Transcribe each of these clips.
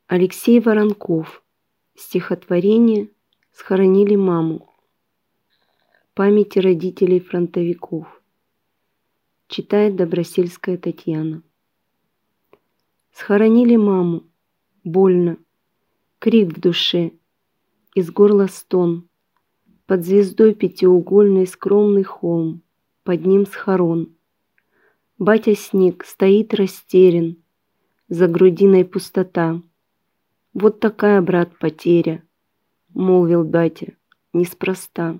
Алексей Воронков. Стихотворение «Схоронили маму». Памяти родителей фронтовиков. Читает Добросельская Татьяна. Схоронили маму. Больно. Крик в душе. Из горла стон. Под звездой пятиугольный скромный холм. Под ним схорон. Батя снег стоит растерян. За грудиной пустота. Вот такая, брат, потеря, молвил батя, неспроста.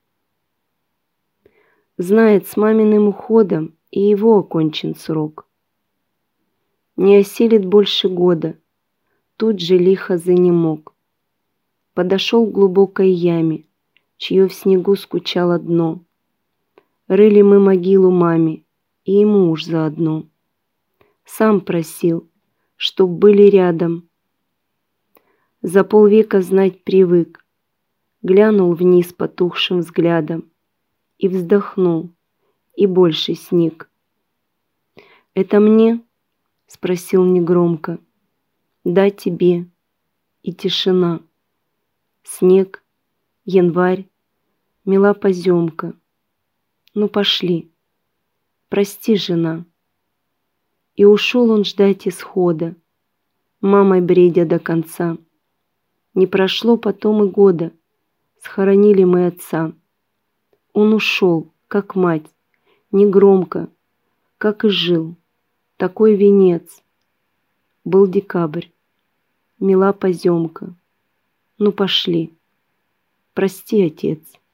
Знает, с маминым уходом и его окончен срок. Не осилит больше года, тут же лихо занемог. Подошел к глубокой яме, чье в снегу скучало дно. Рыли мы могилу маме, и ему уж заодно. Сам просил, чтоб были рядом. За полвека знать привык, глянул вниз потухшим взглядом и вздохнул, и больше сник. «Это мне?» — спросил негромко. «Да, тебе». И тишина. Снег, январь, мила поземка. Ну пошли, прости, жена. И ушел он ждать исхода, мамой бредя до конца. Не прошло потом и года, схоронили мы отца. Он ушел, как мать, негромко, как и жил, такой венец. Был декабрь, мила поземка. Ну пошли, прости, отец.